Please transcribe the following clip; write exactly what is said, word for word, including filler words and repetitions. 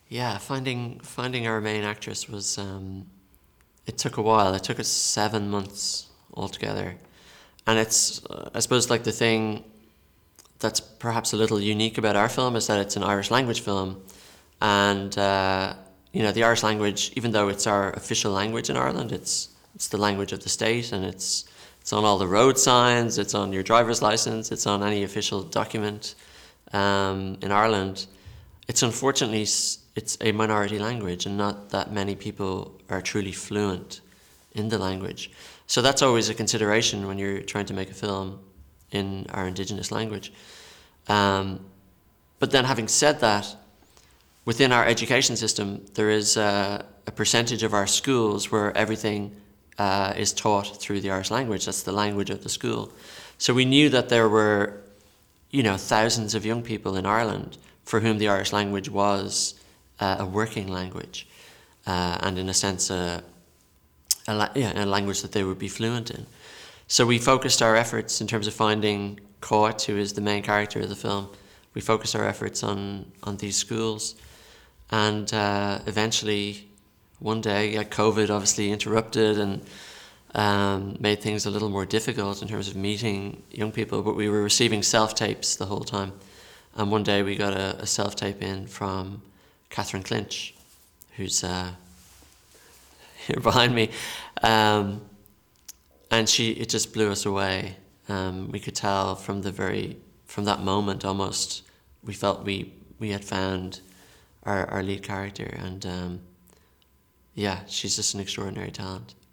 Yeah, finding finding our main actress was um, it took a while. It took us seven months altogether, and it's uh, I suppose like the thing that's perhaps a little unique about our film is that it's an Irish language film, and uh, you know the Irish language, even though it's our official language in Ireland, it's it's the language of the state, and it's it's on all the road signs, it's on your driver's license, it's on any official document um, in Ireland. It's unfortunately it's a minority language, and not that many people are truly fluent in the language. So that's always a consideration when you're trying to make a film in our indigenous language. Um, but then, having said that, within our education system, there is a, a percentage of our schools where everything uh, is taught through the Irish language. That's the language of the school. So we knew that there were, you know, thousands of young people in Ireland for whom the Irish language was uh, a working language, uh, and in a sense, a, a, la- yeah, a language that they would be fluent in. So we focused our efforts in terms of finding Coit, who is the main character of the film. We focused our efforts on, on these schools, and uh, eventually, one day, yeah, COVID obviously interrupted and um, made things a little more difficult in terms of meeting young people. But we were receiving self tapes the whole time, and one day we got a, a self tape in from Catherine Clinch, who's uh, here behind me. Um, And she, it just blew us away. Um, we could tell from the very, from that moment almost, we felt we, we had found our, our lead character. And um, yeah, she's just an extraordinary talent.